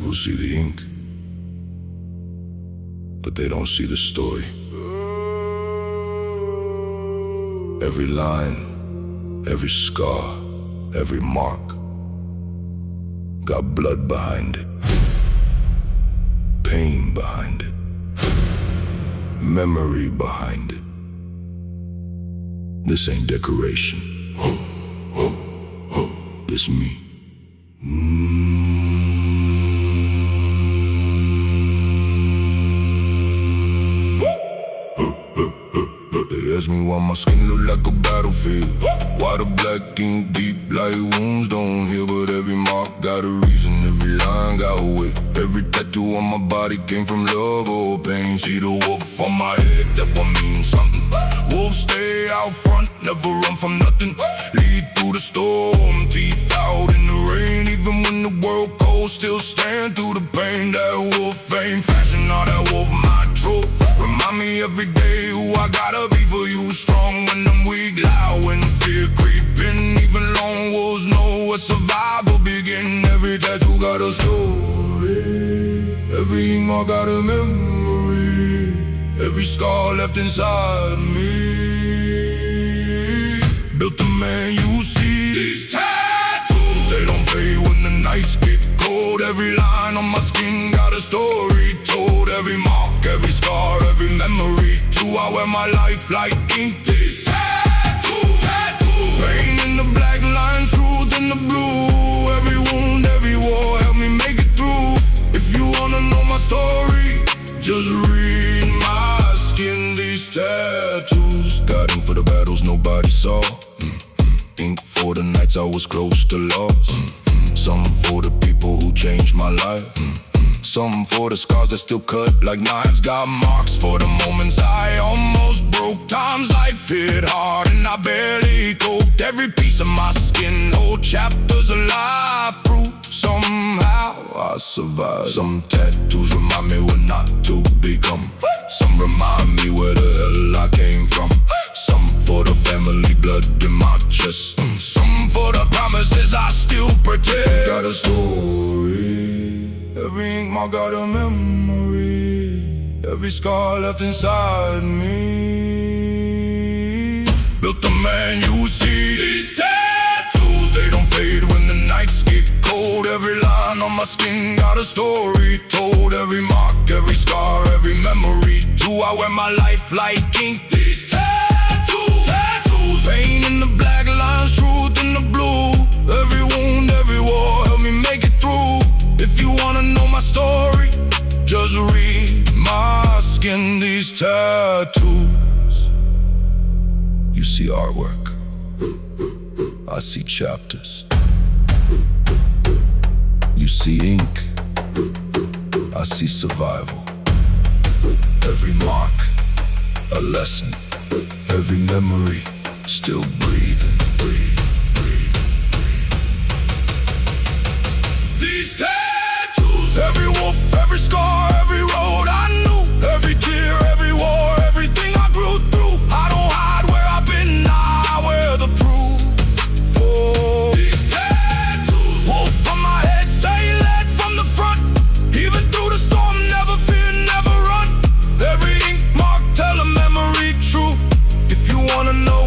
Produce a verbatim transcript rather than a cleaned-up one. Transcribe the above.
people see the ink, but they don't see the story. Every line, every scar, every mark got blood behind it, pain behind it, memory behind it. This ain't decoration. This me. They ask me why my skin look like a battlefield, why the black ink deep like wounds don't heal. But every mark got a reason, every line got a weight. Every tattoo on my body came from love or pain. See the wolf on my head, that one means something. Wolves stay out front, never run from nothing. Lead through the storm, teeth out in the rain. Even when the world cold, still stand through the pain. That wolf ain't fashion, all that wolf my truth. Remind me every day who I gotta be for you. Strong when I'm weak, loud when fear creeping. Even lone wolves know where survival begin. Every tattoo got a story, every ink mark got a memory, every scar left inside me built the man you see. These tattoos, they don't fade when the nights get cold. Every line on my skin got a story told. Every mark, every scar, every memory. Too, I wear my life like ink. These tattoos, tattoos, pain in the black lines, truth in the blue. Every wound, every war, help me make it through. If you wanna know my story, just read my skin. These tattoos got ink for the battles nobody saw, mm-hmm. Ink for the nights I was close to loss, mm-hmm. Some for the people who changed my life, mm-hmm. Some for the scars that still cut like knives. Got marks for the moments I almost broke. Times life hit hard and I barely coped. Every piece of my skin, whole chapters alive, proof somehow I survived. Some tattoos remind me what not to become. Some remind me where the hell I came from. Some for the family blood in my chest. Some for the promises I still pretend. Got a story, every ink mark got a memory, every scar left inside me built the man you see. These tattoos, they don't fade when the nights get cold. Every line on my skin got a story told. Every mark, every scar, every memory. Do I wear my life like ink? These tattoos, tattoos, pain in the black lines, truth in the blue. Every wound, every war, help me make it through. If you wanna know my story, just read my skin. These tattoos, you see artwork, I see chapters. You see ink, I see survival. Every mark, a lesson. Every memory, still breathing, breathe, breathe, breathe. These tattoos, every wolf, every scar, every road I knew. Every tear, every war, everything I grew through. I don't hide where I've been, I wear the proof. Oh, these tattoos, wolf on my head, say led from the front. Even through the storm, never fear, never run. Every ink mark tell a memory true. If you wanna know